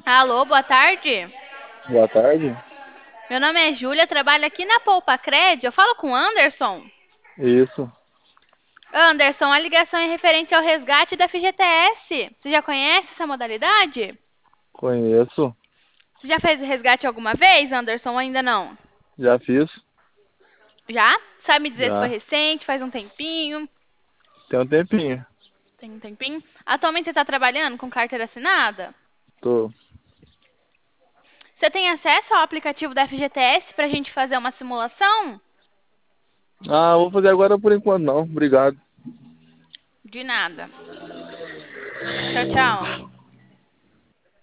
Alô, boa tarde. Boa tarde. Meu nome é Júlia, trabalho aqui na Poupa Cred. Eu falo com o Anderson. Isso, Anderson, a ligação é referente ao resgate da FGTS. Você já conhece essa modalidade? conheço. Você já fez o resgate alguma vez, Anderson, ou ainda não? Já fiz, Já? Sabe me dizer se foi já. recente, faz um tempinho? Tem um tempinho. Tem um tempinho? Atualmente você está trabalhando com carteira assinada? Tô. Você tem acesso ao aplicativo da FGTS para a gente fazer uma simulação? Vou fazer agora por enquanto não. Obrigado. De nada. Tchau, tchau.